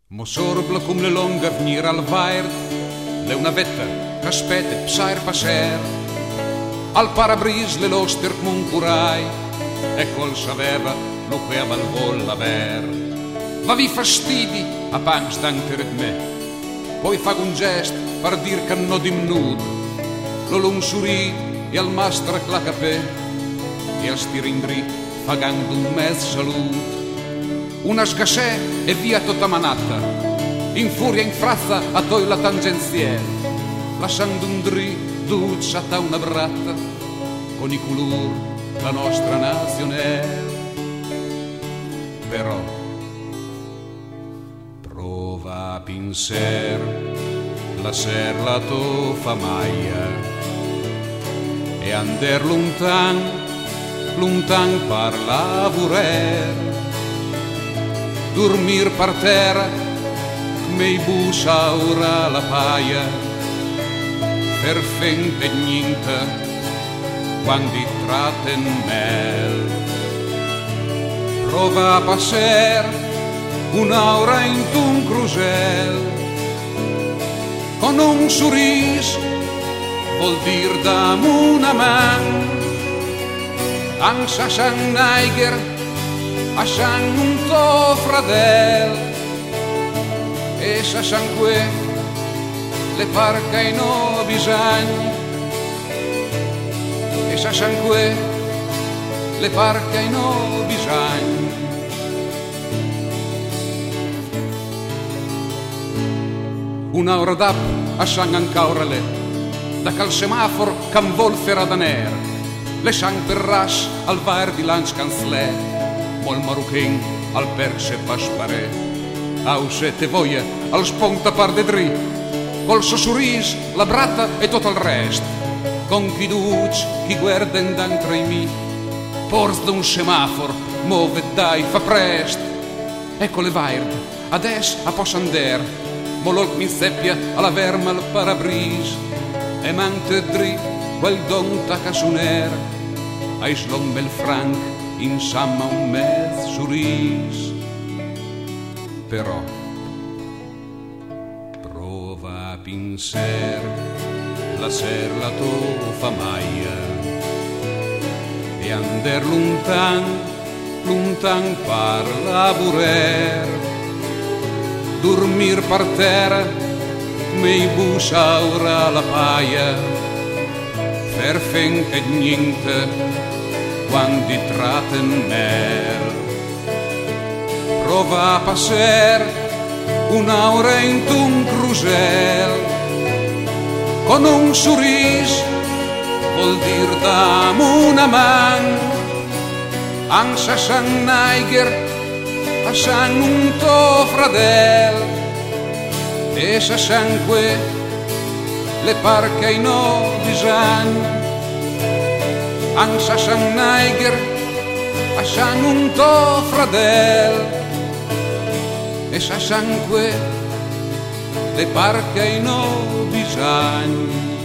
Mo sorbla cum le longa venir al vaert, le una vetta che aspetta psair passer, al parabris le loster cum un curai, e col saveva lo che al vol l'aver. Va vi fastidi a pans d'anche me, poi fa un gest per dir che no dimnud, lo lung surit e al mastra la capè, e al stirindri pagando un mezzo salut. Una sgasè e via tutta manata, in furia in frazza a toi la tangenziel, lasciando un dri ducciata una bratta, con i culur la nostra nazione. Però prova a pinser la ser la tua famaia e ander lontan, lontan par lavorer, dormir per terra, mei busa ora la paia, per fente niente, quando traten mel. Prova a passer un'ora in un crusel, con un sorris, vuol dir dam una man, ansa San Neiger, a San un to fradel, e sa sangue le parca in no bisagni, e sa sangue le parca in no bisagni. Una ora d'ap a San Ancaurale, da cal semaforo can vol feradaner, le San Perras al vaer di Lanz Canzler, mol maruchin al perse paspare, au sette voie al sponta par de dri, col so sorris, la bratta e tot il rest, con chi duc, chi guarden d'antre i mi, porz d'un semaforo, move dai, fa prest, ecco le vaird, ades a possander, molol min seppia alla verma al parabris, e mante dri, quel don tacasuner, ai slom bel franc, insomma un mezzo sorris. Però prova a pinser la ser la tua famaia e ander lontan, lontan par lavorer, dormir per terra mei busa ora la paia, fer fente niente quando traten mel. Prova a passer un'ora in un crusel, con un sorris, vuol dir dam una man, ansa San Neiger, a San un to fradel, e sa sangue le parca in no bisagni, ansa San Neiger, a San un to fradel, e sa sangue le parca in no bisagni.